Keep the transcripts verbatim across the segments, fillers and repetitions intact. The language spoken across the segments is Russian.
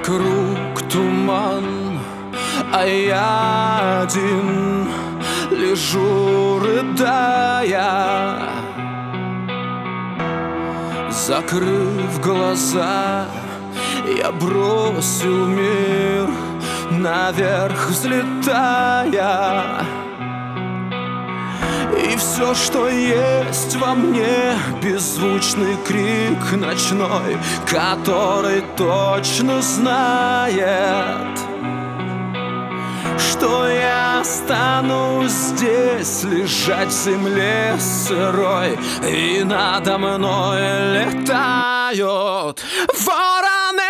Вокруг туман, а я один лежу, рыдая. Закрыв глаза, я бросил мир, наверх взлетая. И все, что есть во мне, беззвучный крик ночной, который точно знает, что я останусь здесь, лежать в земле сырой, и надо мной летают вороны.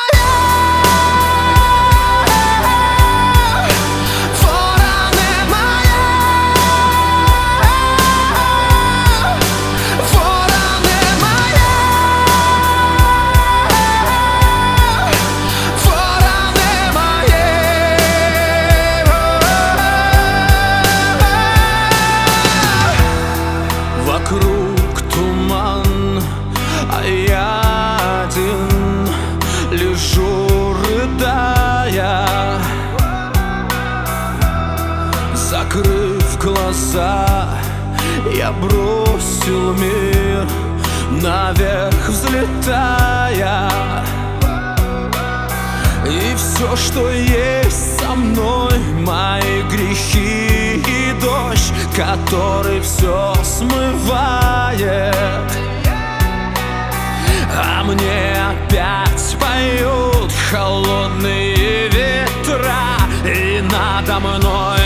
Вокруг туман, а я один лежу, рыдая. Закрыв глаза, я бросил мир, наверх взлетая. И все, что есть со мной, мои грехи и дождь, который все смывает. А мне опять поют холодные ветра, и надо мной